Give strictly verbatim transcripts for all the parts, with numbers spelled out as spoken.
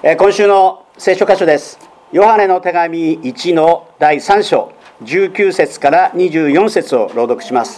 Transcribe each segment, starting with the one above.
今週の聖書箇所です。ヨハネの手紙いちのだいさん章じゅうきゅう節からにじゅうよん節を朗読します。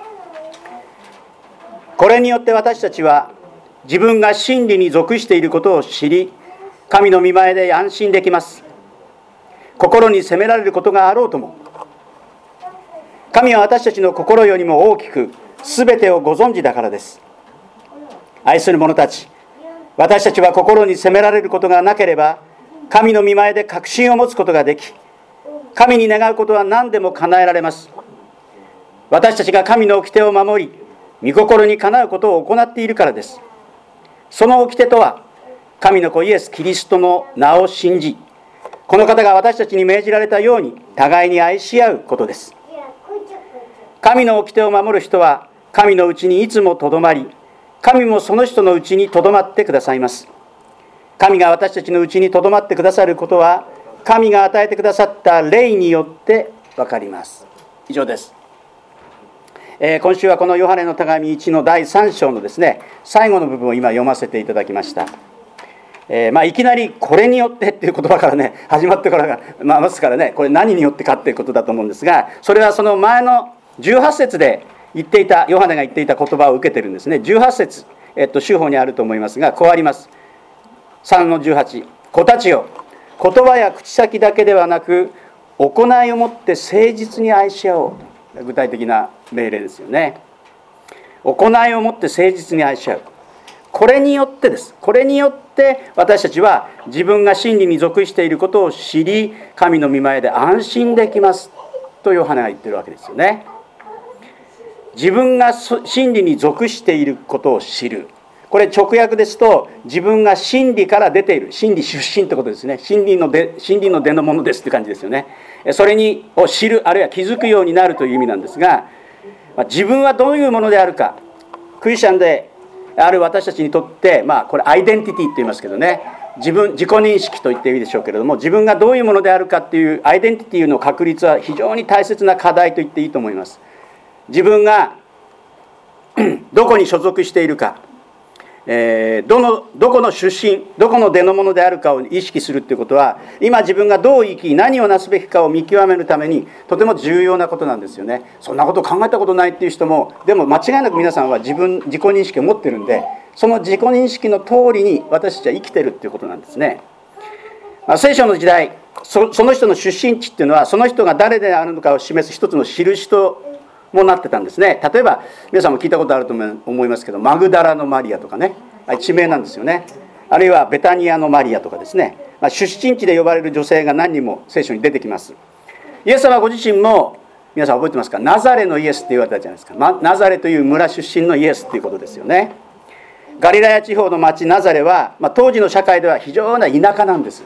これによって私たちは自分が真理に属していることを知り、神の御前で安心できます。心に責められることがあろうとも、神は私たちの心よりも大きく全てをご存知だからです。愛する者たち、私たちは心に責められることがなければ、神の御前で確信を持つことができ、神に願うことは何でも叶えられます。私たちが神の掟を守り、御心にかなうことを行っているからです。その掟とは、神の子イエス・キリストの名を信じ、この方が私たちに命じられたように互いに愛し合うことです。神の掟を守る人は神のうちにいつもとどまり、神もその人のうちにとどまってくださいます。神が私たちのうちにとどまってくださることは、神が与えてくださった霊によって分かります。以上です。えー、今週はこのヨハネの手紙いちのだいさん章のですね、最後の部分を今読ませていただきました。えーまあ、いきなりこれによってっていう言葉からね始まってからが、まあ、ますからね、これ何によってかっていうことだと思うんですが、それはその前のじゅうはち節で言っていた、ヨハネが言っていた言葉を受けてるんですね。じゅうはち節、えっと、州法にあると思いますが、こうあります。さんのじゅうはち、子たちよ、言葉や口先だけではなく行いをもって誠実に愛し合おう。具体的な命令ですよね。行いをもって誠実に愛し合う。これによってです。これによって私たちは自分が真理に属していることを知り、神の御前で安心できますとヨハネが言ってるわけですよね。自分が真理に属していることを知る。これ直訳ですと、自分が真理から出ている、真理出身ってことですね。真理の出、真理の出のものですって感じですよね。それにを知る、あるいは気づくようになるという意味なんですが、自分はどういうものであるか、クリスチャンである私たちにとって、まあこれアイデンティティって言いますけどね、自分、自己認識と言っていいでしょうけれども、自分がどういうものであるかっていうアイデンティティの確立は非常に大切な課題と言っていいと思います。自分がどこに所属しているか、えー、どのどこの出身、どこの出のものであるかを意識するということは、今自分がどう生き、何をなすべきかを見極めるためにとても重要なことなんですよね。そんなことを考えたことないっていう人も、でも間違いなく皆さんは自分自己認識を持ってるんで、その自己認識の通りに私たちは生きてるっていうことなんですね。まあ、聖書の時代、そ, その人の出身地っていうのは、その人が誰であるのかを示す一つの印ともなってたんですね。例えば皆さんも聞いたことあると思いますけど、マグダラのマリアとかね、地名なんですよね。あるいはベタニアのマリアとかですね、まあ、出身地で呼ばれる女性が何人も聖書に出てきます。イエス様ご自身も、皆さん覚えてますか？ナザレのイエスって言われたじゃないですか。ま、ナザレという村出身のイエスっていうことですよね。ガリラヤ地方の町ナザレは、まあ、当時の社会では非常な田舎なんです。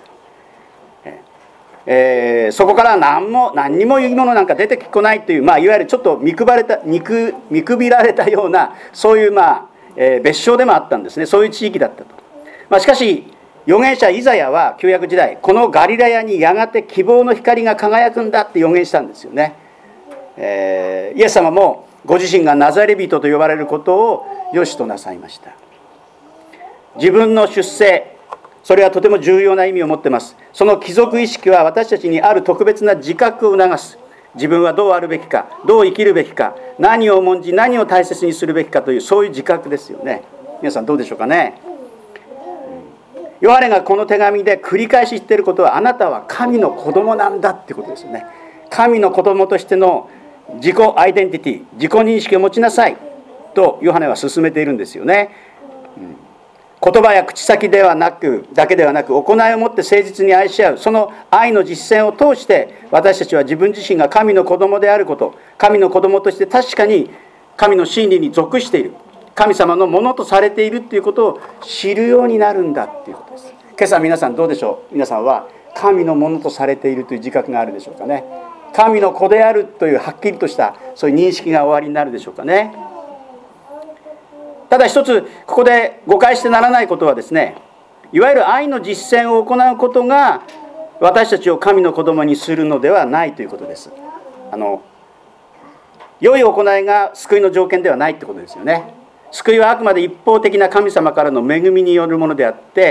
えー、そこから何も何にもいいものなんか出てこないという、まあ、いわゆるちょっと見くばれた見く見くびられたような、そういう、まあえー、別称でもあったんですね。そういう地域だったと。まあ、しかし預言者イザヤは旧約時代、このガリラヤにやがて希望の光が輝くんだって預言したんですよね。えー、イエス様もご自身がナザレ人と呼ばれることを良しとなさいました。自分の出生、それはとても重要な意味を持っています。その貴族意識は私たちにある特別な自覚を促す。自分はどうあるべきか、どう生きるべきか、何を重んじ何を大切にするべきかという、そういう自覚ですよね。皆さんどうでしょうかね。ヨハネがこの手紙で繰り返し言っていることは、あなたは神の子供なんだってことですよね。神の子供としての自己アイデンティティ、自己認識を持ちなさいとヨハネは進めているんですよね。言葉や口先ではなくだけではなく、行いをもって誠実に愛し合う、その愛の実践を通して私たちは自分自身が神の子供であること、神の子供として確かに神の真理に属している、神様のものとされているということを知るようになるんだということです。今朝皆さんどうでしょう。皆さんは神のものとされているという自覚があるでしょうかね。神の子であるというはっきりとしたそういう認識がおありになるでしょうかね。ただ一つここで誤解してならないことはですね、いわゆる愛の実践を行うことが私たちを神の子供にするのではないということです。あの良い行いが救いの条件ではないということですよね。救いはあくまで一方的な神様からの恵みによるものであって、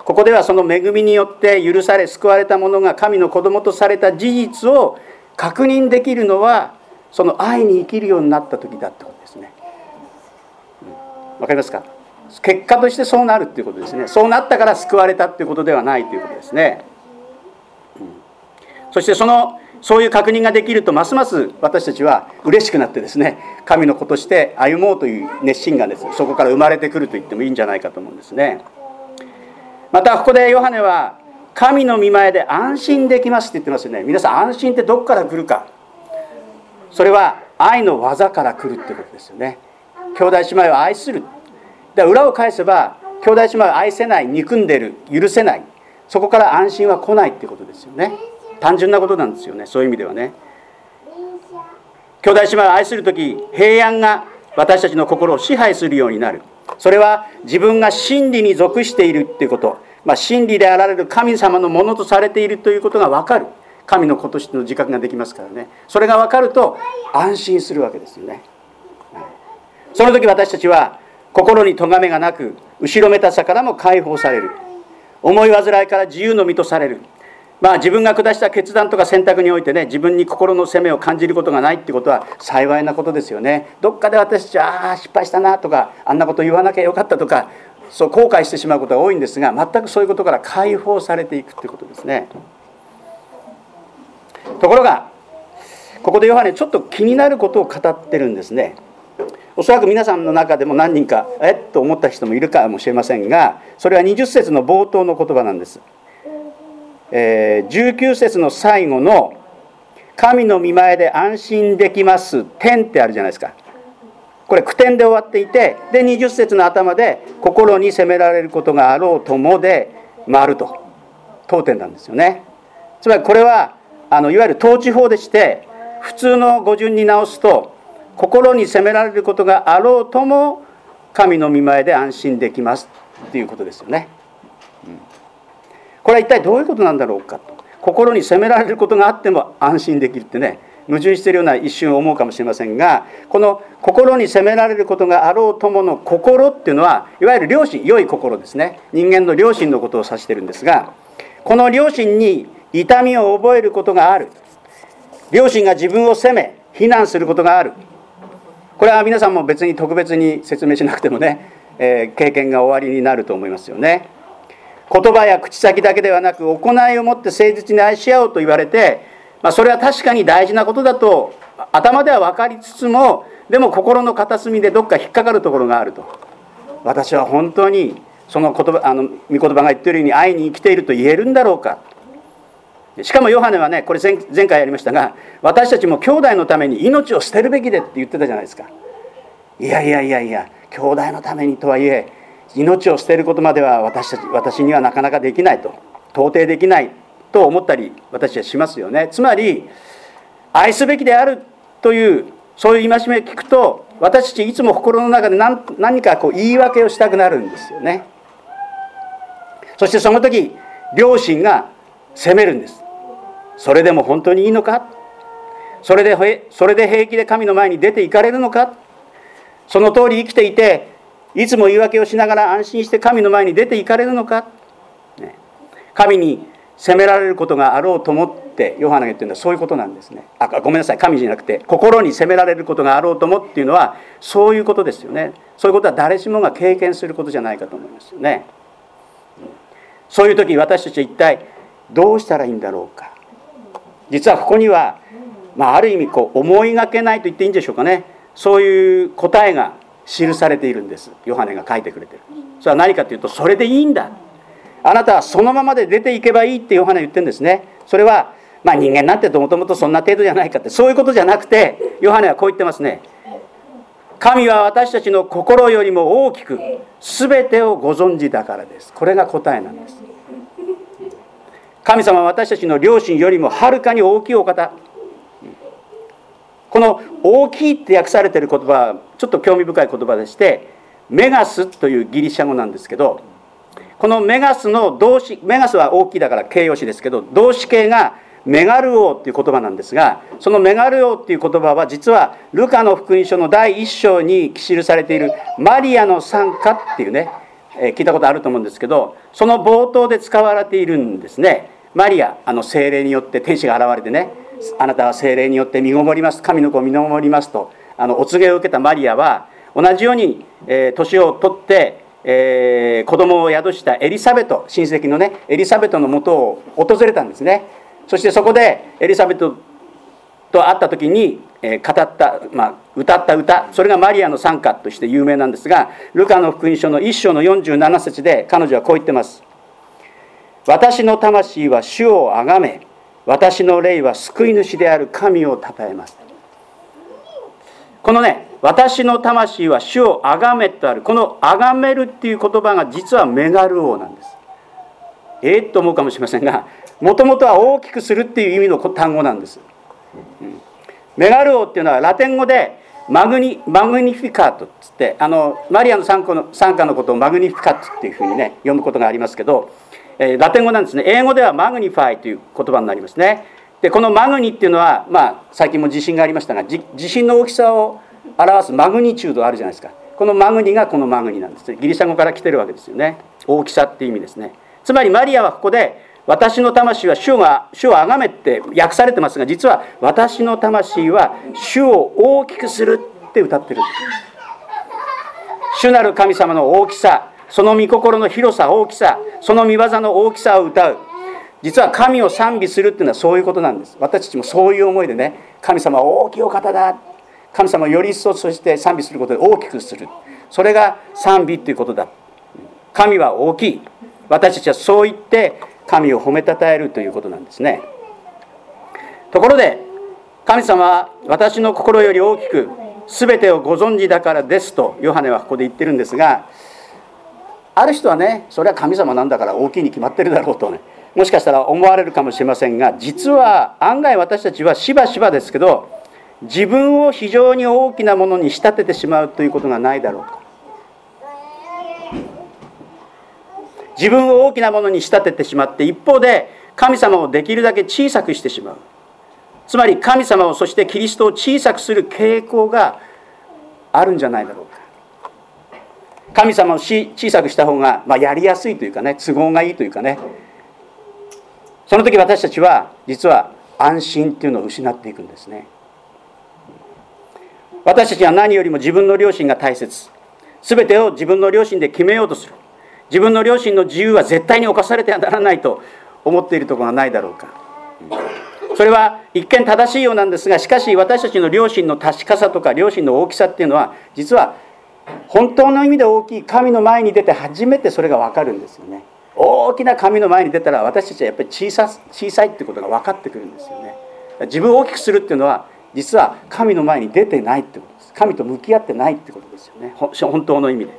ここではその恵みによって許され救われた者が神の子供とされた事実を確認できるのは、その愛に生きるようになった時だってことですね。わ、うん、かりますか？結果としてそうなるっていうことですね。そうなったから救われたっていうことではないということですね。うん、そしてそのそういう確認ができると、ますます私たちは嬉しくなってですね、神の子として歩もうという熱心がですね、そこから生まれてくると言ってもいいんじゃないかと思うんですね。またここでヨハネは、神の御前で安心できますって言ってますよね。皆さん、安心ってどこから来るか。それは愛の技から来るってことですよね。兄弟姉妹を愛する。で、裏を返せば、兄弟姉妹を愛せない、憎んでる、許せない、そこから安心は来ないってことですよね。単純なことなんですよね。そういう意味ではね、兄弟姉妹を愛するとき、平安が私たちの心を支配するようになる。それは自分が真理に属しているっていうこと、まあ、真理であられる神様のものとされているということが分かる。神の子としての自覚ができますからね。それが分かると安心するわけですよね。その時私たちは心に咎めがなく、後ろめたさからも解放される。思い煩いから自由の身とされる。まあ自分が下した決断とか選択においてね、自分に心の責めを感じることがないってことは幸いなことですよね。どっかで私たちは、ああ失敗したなとか、あんなこと言わなきゃよかったとか、そう後悔してしまうことが多いんですが、全くそういうことから解放されていくということですね。ところがここでヨハネちょっと気になることを語ってるんですね。おそらく皆さんの中でも何人かえっと思った人もいるかもしれませんが、それはにじゅっ節の冒頭の言葉なんです。えー、じゅうきゅう節の最後の神の御前で安心できます点ってあるじゃないですか。これ句点で終わっていて、でにじゅっ節の頭で心に責められることがあろうともで丸と当点なんですよね。つまりこれはあのいわゆる統治法でして、普通の語順に直すと、心に責められることがあろうとも神の御前で安心できますっていうことですよね。うん、これは一体どういうことなんだろうかと。心に責められることがあっても安心できるってね、矛盾しているような一瞬思うかもしれませんが、この心に責められることがあろうともの心っていうのは、いわゆる良心、良い心ですね。人間の良心のことを指しているんですが、この良心に痛みを覚えることがある。良心が自分を責め非難することがある。これは皆さんも別に特別に説明しなくてもね、えー、経験が終わりになると思いますよね。言葉や口先だけではなく、行いをもって誠実に愛し合おうと言われて、まあ、それは確かに大事なことだと頭では分かりつつも、でも心の片隅でどっか引っかかるところがあると。私は本当にその言葉、あの御言葉が言っているように愛に生きていると言えるんだろうか。しかもヨハネはね、これ 前, 前回やりましたが、私たちも兄弟のために命を捨てるべきでって言ってたじゃないですか。いやいやいやいや、兄弟のためにとはいえ、命を捨てることまでは私たち私にはなかなかできないと、到底できないと思ったり私はしますよね。つまり愛すべきであるというそういう戒めを聞くと、私たちいつも心の中で 何, 何かこう言い訳をしたくなるんですよね。そしてその時良心が責めるんです。それでも本当にいいのか、それでそれで平気で神の前に出て行かれるのか、その通り生きていていつも言い訳をしながら安心して神の前に出て行かれるのか、ね、神に責められることがあろうと思ってヨハネが言ってるのはそういうことなんですね。あ、ごめんなさい、神じゃなくて心に責められることがあろうと思っていうのはそういうことですよね。そういうことは誰しもが経験することじゃないかと思いますよね。そういう時私たちは一体どうしたらいいんだろうか。実はここには、まあ、ある意味こう思いがけないと言っていいんでしょうかね、そういう答えが記されているんです。ヨハネが書いてくれている。それは何かというと、それでいいんだ、あなたはそのままで出ていけばいいってヨハネは言ってるんですね。それはまあ人間なんてもともとそんな程度じゃないかって、そういうことじゃなくて、ヨハネはこう言ってますね。神は私たちの心よりも大きく全てをご存知だからです。これが答えなんです。神様は私たちの良心よりもはるかに大きいお方。この大きいって訳されている言葉はちょっと興味深い言葉でして、メガスというギリシャ語なんですけど、このメガスの動詞、メガスは大きいだから形容詞ですけど、動詞形がメガルオっていう言葉なんですが、そのメガルオっていう言葉は実はルカの福音書のだいいっ章に記されているマリアの賛歌っていうね、 えー、聞いたことあると思うんですけど、その冒頭で使われているんですね。マリア、あの聖霊によって天使が現れてね、あなたは聖霊によって身ごもります、神の子を身ごもりますとあのお告げを受けたマリアは、同じように、えー、年を取って、えー、子供を宿したエリザベト、親戚のねエリザベトのもとを訪れたんですね。そしてそこでエリザベトと会った時に、えー、語った、まあ、歌った歌、それがマリアの賛歌として有名なんですが、ルカの福音書のいっ章のよんじゅうなな節で彼女はこう言ってます。私の魂は主をあがめ、私の霊は救い主である神をたたえます。このね、私の魂は主をあがめとある、このあがめるっていう言葉が実はメガル王なんです。えー、と思うかもしれませんが、もともとは大きくするっていう意味の単語なんです。うん、メガル王っていうのはラテン語でマグニ、マグニフィカートっつって、あのマリアの賛歌の、賛歌のことをマグニフィカットっていうふうにね読むことがありますけど、えー、ラテン語なんですね。英語ではマグニファイという言葉になりますね。でこのマグニっていうのは、まあ、最近も地震がありましたが、地震の大きさを表すマグニチュードあるじゃないですか。このマグニがこのマグニなんです。ギリシャ語から来てるわけですよね。大きさっていう意味ですね。つまりマリアはここで私の魂は主が主をあがめって訳されてますが、実は私の魂は主を大きくするって歌ってる。主なる神様の大きさ、その御心の広さ、大きさ、その御業の大きさを歌う。実は神を賛美するっていうのはそういうことなんです。私たちもそういう思いでね、神様は大きいお方だ、神様をより一層そして賛美することで大きくする、それが賛美ということだ。神は大きい、私たちはそう言って神を褒めたたえるということなんですね。ところで神様は私の心より大きく全てをご存知だからですとヨハネはここで言ってるんですが、ある人はね、それは神様なんだから大きいに決まってるだろうとね、もしかしたら思われるかもしれませんが、実は案外私たちはしばしばですけど、自分を非常に大きなものに仕立ててしまうということがないだろうか。自分を大きなものに仕立ててしまって、一方で神様をできるだけ小さくしてしまう。つまり神様を、そしてキリストを小さくする傾向があるんじゃないだろうか。神様を小さくした方が、まあ、やりやすいというかね、都合がいいというかね、その時私たちは実は安心っていうのを失っていくんですね。私たちは何よりも自分の良心が大切。全てを自分の良心で決めようとする。自分の良心の自由は絶対に侵されてはならないと思っているところがないだろうか。それは一見正しいようなんですが、しかし私たちの良心の確かさとか良心の大きさっていうのは、実は本当の意味で大きい神の前に出て初めてそれが分かるんですよね。大きな神の前に出たら私たちはやっぱり小さ、小さいってことが分かってくるんですよね。自分を大きくするっていうのは実は神の前に出てないってことです。神と向き合ってないってことですよね、本当の意味で。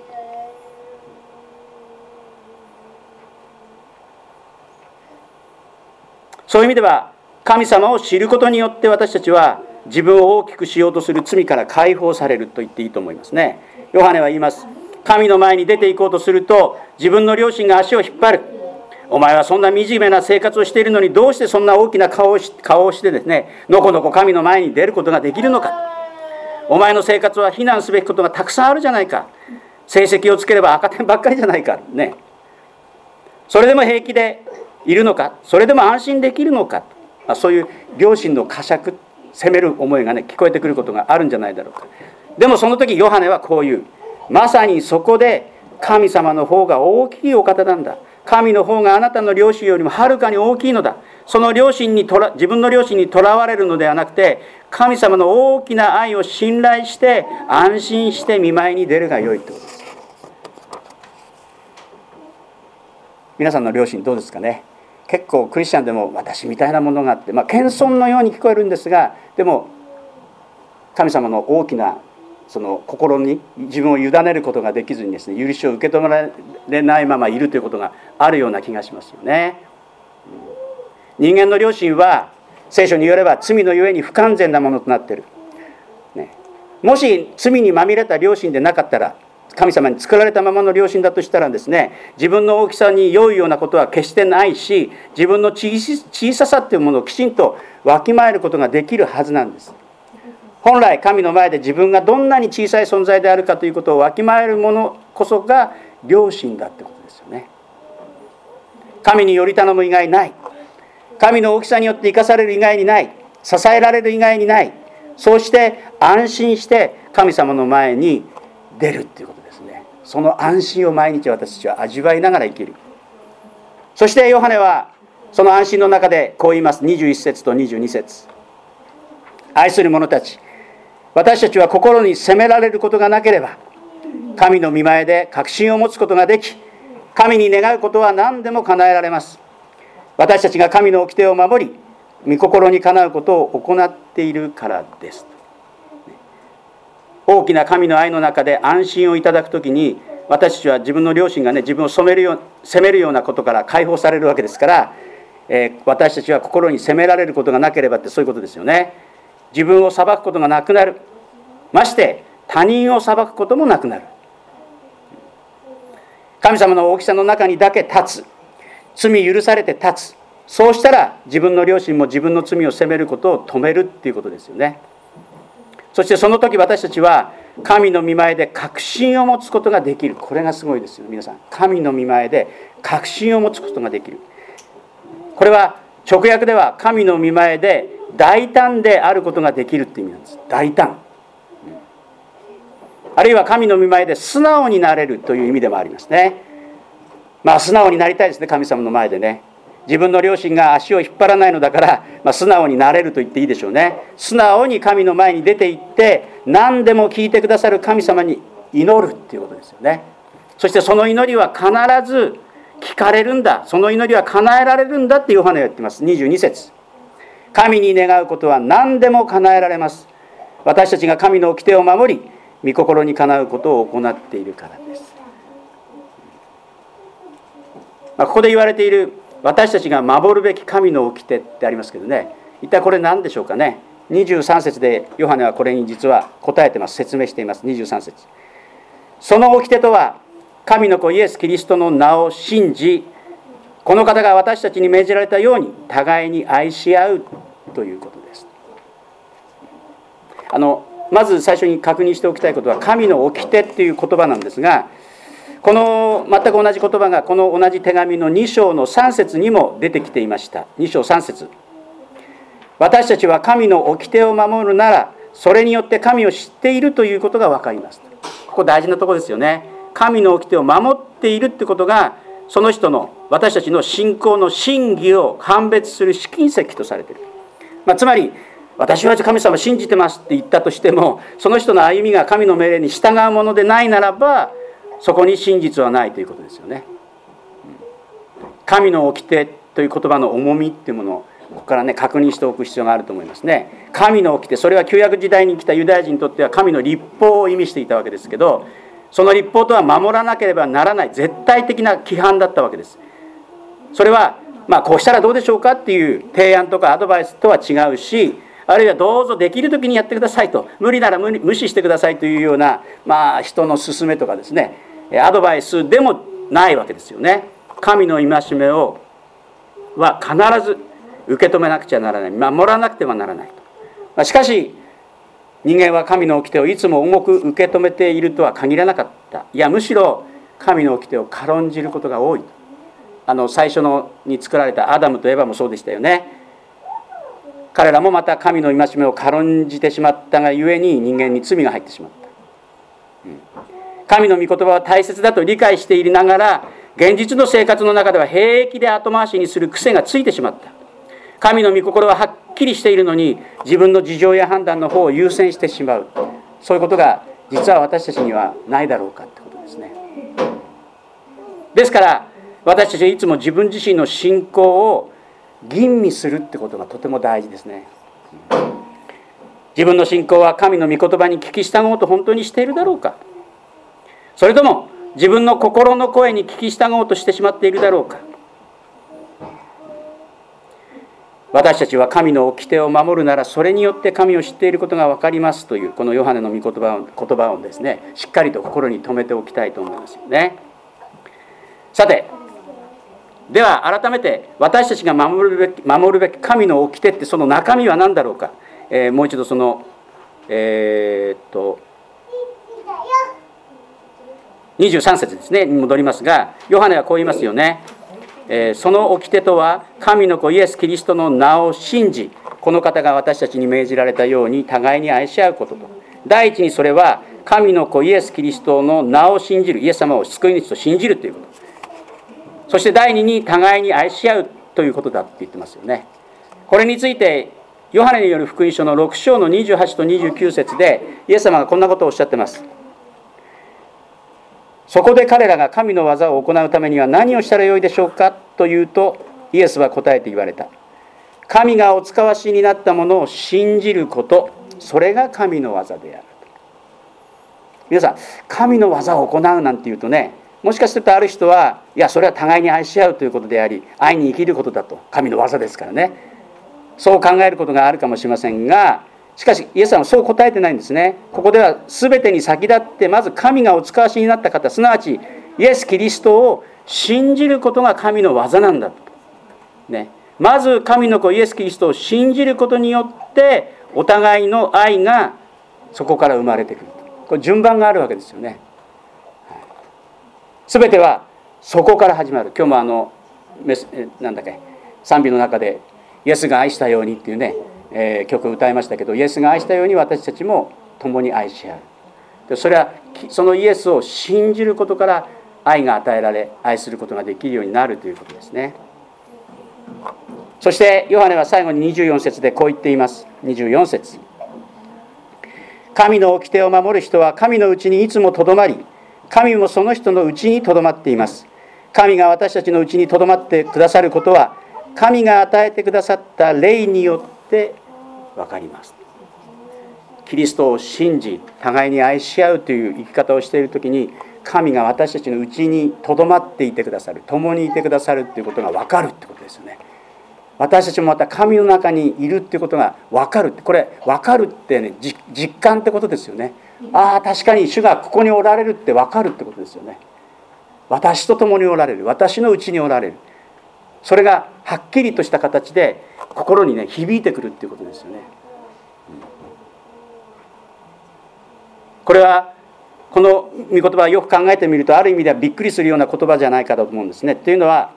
そういう意味では神様を知ることによって私たちは自分を大きくしようとする罪から解放されると言っていいと思いますね。ヨハネは言います。神の前に出ていこうとすると自分の良心が足を引っ張る。お前はそんな惨めな生活をしているのにどうしてそんな大きな顔をし、顔をしてですね、のこのこ神の前に出ることができるのか。お前の生活は非難すべきことがたくさんあるじゃないか。成績をつければ赤点ばっかりじゃないかね。それでも平気でいるのか、それでも安心できるのか、まあ、そういう良心の呵責、責める思いがね聞こえてくることがあるんじゃないだろうか。でもその時ヨハネはこう言う。まさにそこで神様の方が大きいお方なんだ。神の方があなたの良心よりもはるかに大きいのだ。その良心にとら自分の良心にとらわれるのではなくて、神様の大きな愛を信頼して安心して御前に出るがよいということです。皆さんの良心どうですかね。結構クリスチャンでも私みたいなものがあって、まあ、謙遜のように聞こえるんですが、でも神様の大きなその心に自分を委ねることができずにですね、許しを受け止められないままいるということがあるような気がしますよね。人間の良心は聖書によれば罪のゆえに不完全なものとなっている、ね、もし罪にまみれた良心でなかったら、神様に作られたままの良心だとしたらですね、自分の大きさに良いようなことは決してないし、自分の小ささというものをきちんとわきまえることができるはずなんです。本来神の前で自分がどんなに小さい存在であるかということをわきまえるものこそが良心だってことですよね。神により頼む以外ない。神の大きさによって生かされる以外にない。支えられる以外にない。そうして安心して神様の前に出るっていうことですね。その安心を毎日私たちは味わいながら生きる。そしてヨハネはその安心の中でこう言います。にじゅういち節とにじゅうに節。愛する者たち、私たちは心に責められることがなければ神の御前で確信を持つことができ、神に願うことは何でも叶えられます。私たちが神の掟を守り、御心にかなうことを行っているからです。大きな神の愛の中で安心をいただくときに、私たちは自分の良心がね、自分を責めるよう、責めるようなことから解放されるわけですから、えー、私たちは心に責められることがなければってそういうことですよね。自分を裁くことがなくなる。まして他人を裁くこともなくなる。神様の大きさの中にだけ立つ。罪許されて立つ。そうしたら自分の良心も自分の罪を責めることを止めるっていうことですよね。そしてその時私たちは神の御前で確信を持つことができる。これがすごいですよ皆さん。神の御前で確信を持つことができる。これは直訳では神の御前で大胆であることができるって意味なんです。大胆。あるいは神の御前で素直になれるという意味でもありますね。まあ素直になりたいですね、神様の前でね。自分の良心が足を引っ張らないのだから、まあ、素直になれると言っていいでしょうね。素直に神の前に出て行って何でも聞いてくださる神様に祈るっていうことですよね。そしてその祈りは必ず聞かれるんだ。その祈りは叶えられるんだってヨハネが言っています。にじゅうに節。神に願うことは何でも叶えられます。私たちが神の掟を守り、御心にかなうことを行っているからです。まあ、ここで言われている私たちが守るべき神の掟ってありますけどね、一体これ何でしょうかね。にじゅうさん節でヨハネはこれに実は答えてます。説明しています。にじゅうさん節。その掟とは、神の子イエス・キリストの名を信じ、この方が私たちに命じられたように互いに愛し合うということです。あのまず最初に確認しておきたいことは、神の掟っていう言葉なんですが、この全く同じ言葉がこの同じ手紙のに章のさん節にも出てきていました。に章さん節。私たちは神の掟を守るなら、それによって神を知っているということが分かります。ここ大事なところですよね。神の掟を守っているってことが、その人の私たちの信仰の真偽を判別する試金石とされている。まあ、つまり私は神様を信じてますって言ったとしても、その人の歩みが神の命令に従うものでないならば、そこに真実はないということですよね。神の掟という言葉の重みっていうものをここからね確認しておく必要があると思いますね。神の掟、それは旧約時代に来たユダヤ人にとっては神の律法を意味していたわけですけど、その律法とは守らなければならない絶対的な規範だったわけです。それはまあこうしたらどうでしょうかっていう提案とかアドバイスとは違うし、あるいはどうぞできる時にやってくださいと、無理なら無無視してくださいというような、まあ、人の勧めとかですね、アドバイスでもないわけですよね。神の戒めをは必ず受け止めなくちゃならない、守らなくてはならないと。しかし人間は神の掟をいつも重く受け止めているとは限らなかった。いやむしろ神の掟を軽んじることが多い。あの最初のに作られたアダムとエバもそうでしたよね。彼らもまた神の戒めを軽んじてしまったがゆえに人間に罪が入ってしまった、うん、神の御言葉は大切だと理解していながら、現実の生活の中では平気で後回しにする癖がついてしまった。神の御心ははっきりしているのに、自分の事情や判断の方を優先してしまう。そういうことが実は私たちにはないだろうかってことですね。ですから私たちはいつも自分自身の信仰を吟味するってことがとても大事ですね。自分の信仰は神の御言葉に聞き従おうと本当にしているだろうか、それとも自分の心の声に聞き従おうとしてしまっているだろうか。私たちは神の掟を守るなら、それによって神を知っていることが分かりますというこのヨハネの御言葉を、言葉をですね、しっかりと心に留めておきたいと思いますよね。さて、では改めて私たちが守るべき、守るべき神の掟ってその中身は何だろうか、えー、もう一度そのえー、っとにじゅうさん節ですね、に戻りますが、ヨハネはこう言いますよね。えー、その掟とは、神の子イエス・キリストの名を信じ、この方が私たちに命じられたように互いに愛し合うことと。第一にそれは、神の子イエス・キリストの名を信じる、イエス様を救い主と信じるということ。そして第二に互いに愛し合うということだって言ってますよね。これについて、ヨハネによる福音書のろく章のにじゅうはちとにじゅうきゅう節で、イエス様がこんなことをおっしゃってます。そこで彼らが神の技を行うためには何をしたらよいでしょうかというと、イエスは答えて言われた。神がお使わしになったものを信じること、それが神の技である。皆さん、神の技を行うなんていうとね、もしかするとある人は、いや、それは互いに愛し合うということであり、愛に生きることだと、神の技ですからね、そう考えることがあるかもしれませんが、しかしイエス様はそう答えてないんですね。ここでは全てに先立ってまず神がお使わしになった方、すなわちイエス・キリストを信じることが神の技なんだと、ね、まず神の子イエス・キリストを信じることによってお互いの愛がそこから生まれてくる。これ順番があるわけですよね。全てはそこから始まる。今日もあのなんだっけ賛美の中でイエスが愛したようにっていうね、えー、曲を歌いましたけど、イエスが愛したように私たちも共に愛し合う。でそれはそのイエスを信じることから愛が与えられ、愛することができるようになるということですね。そしてヨハネは最後ににじゅうよん節でこう言っています。にじゅうよん節、神の掟を守る人は神のうちにいつもとどまり、神もその人のうちにとどまっています。神が私たちのうちにとどまってくださることは、神が与えてくださった霊によって分かります。キリストを信じ、互いに愛し合うという生き方をしているときに、神が私たちのうちにとどまっていてくださる、共にいてくださるということが分かるってことですよね。私たちもまた神の中にいるっていうことが分かる。これ分かるってね、実感ってことですよね。ああ、確かに主がここにおられるって分かるってことですよね。私と共におられる、私のうちにおられる、それがはっきりとした形で心にね響いてくるっていうことですよね。これはこの御言葉をよく考えてみると、ある意味ではびっくりするような言葉じゃないかと思うんですね。というのは、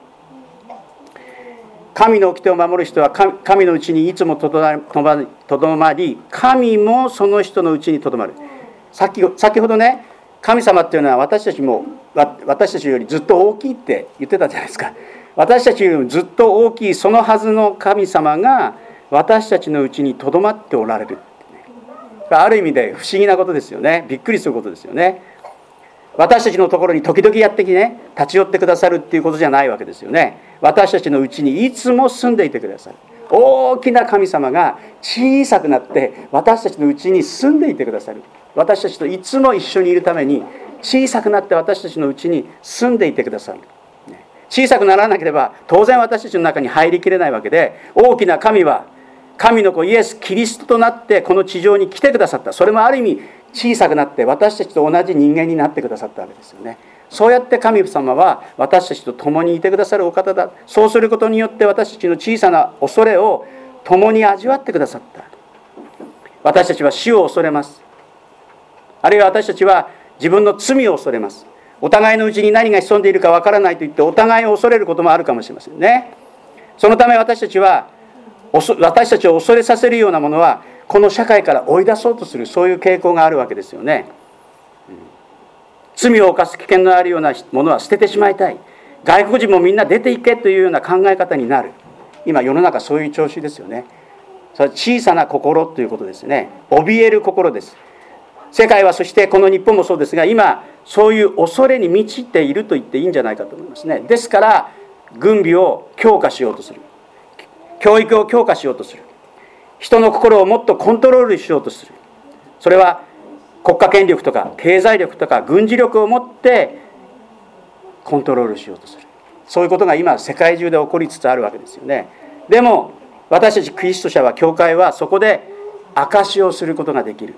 神の掟を守る人は神のうちにいつもとどまり、神もその人のうちにとどまる。先先ほどね、神様っていうのは私たちも私たちよりずっと大きいって言ってたじゃないですか。私たちよりもずっと大きいそのはずの神様が私たちのうちにとどまっておられる。ある意味で不思議なことですよね。びっくりすることですよね。私たちのところに時々やってきね、立ち寄ってくださるっていうことじゃないわけですよね。私たちのうちにいつも住んでいてくださる大きな神様が小さくなって私たちのうちに住んでいてくださる。私たちといつも一緒にいるために小さくなって私たちのうちに住んでいてくださる。小さくならなければ当然私たちの中に入りきれないわけで、大きな神は神の子イエス・キリストとなってこの地上に来てくださった。それもある意味小さくなって私たちと同じ人間になってくださったわけですよね。そうやって神様は私たちと共にいてくださるお方だ。そうすることによって私たちの小さな恐れを共に味わってくださった。私たちは死を恐れます。あるいは私たちは自分の罪を恐れます。お互いのうちに何が潜んでいるかわからないと言ってお互いを恐れることもあるかもしれませんね。そのため私たちは私たちを恐れさせるようなものはこの社会から追い出そうとする、そういう傾向があるわけですよね。うん、罪を犯す危険のあるようなものは捨ててしまいたい。外国人もみんな出ていけというような考え方になる。今世の中そういう調子ですよね。それは小さな心ということですね。怯える心です。世界はそしてこの日本もそうですが、今そういう恐れに満ちていると言っていいんじゃないかと思いますね。ですから軍備を強化しようとする、教育を強化しようとする、人の心をもっとコントロールしようとする。それは国家権力とか経済力とか軍事力を持ってコントロールしようとする。そういうことが今世界中で起こりつつあるわけですよね。でも私たちキリスト者は、教会はそこで証しをすることができる。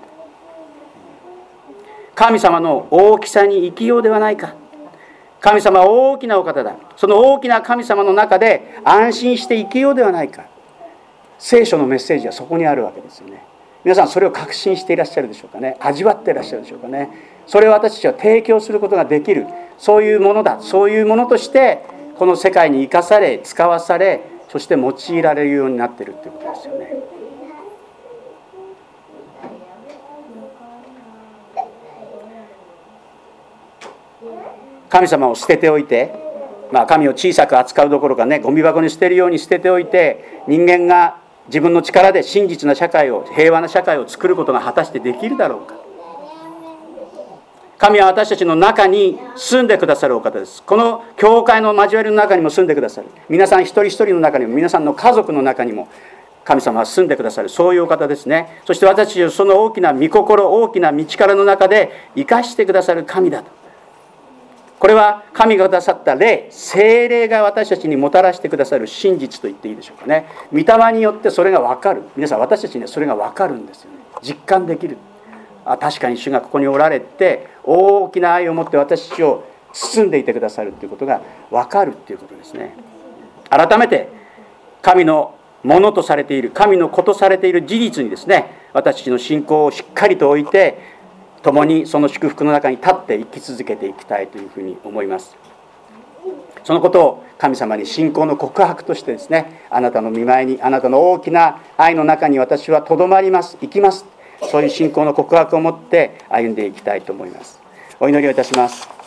神様の大きさに生きようではないか。神様は大きなお方だ。その大きな神様の中で安心して生きようではないか。聖書のメッセージはそこにあるわけですよね。皆さんそれを確信していらっしゃるでしょうかね。味わっていらっしゃるでしょうかね。 それを私たちは提供することができる、そういうものだ、そういうものとしてこの世界に生かされ、使わされ、そして用いられるようになっているということですよね。神様を捨てておいて、まあ、神を小さく扱うどころかね、ゴミ箱に捨てるように捨てておいて、人間が自分の力で真実な社会を、平和な社会を作ることが果たしてできるだろうか。神は私たちの中に住んでくださるお方です。この教会の交わりの中にも住んでくださる。皆さん一人一人の中にも、皆さんの家族の中にも神様は住んでくださる、そういうお方ですね。そして私たちをその大きな御心、大きな道からの中で生かしてくださる神だと。これは神がくださった霊、聖霊が私たちにもたらしてくださる真実と言っていいでしょうかね。御霊によってそれが分かる。皆さん、私たちにはそれが分かるんですよね。実感できる。あ、確かに主がここにおられて、大きな愛を持って私たちを包んでいてくださるということが分かるということですね。改めて神のものとされている、神の子とされている事実にですね、私たちの信仰をしっかりと置いて、共にその祝福の中に立って生き続けていきたいというふうに思います。そのことを神様に信仰の告白としてですね、あなたの御前に、あなたの大きな愛の中に私はとどまります、生きます、そういう信仰の告白を持って歩んでいきたいと思います。お祈りをいたします。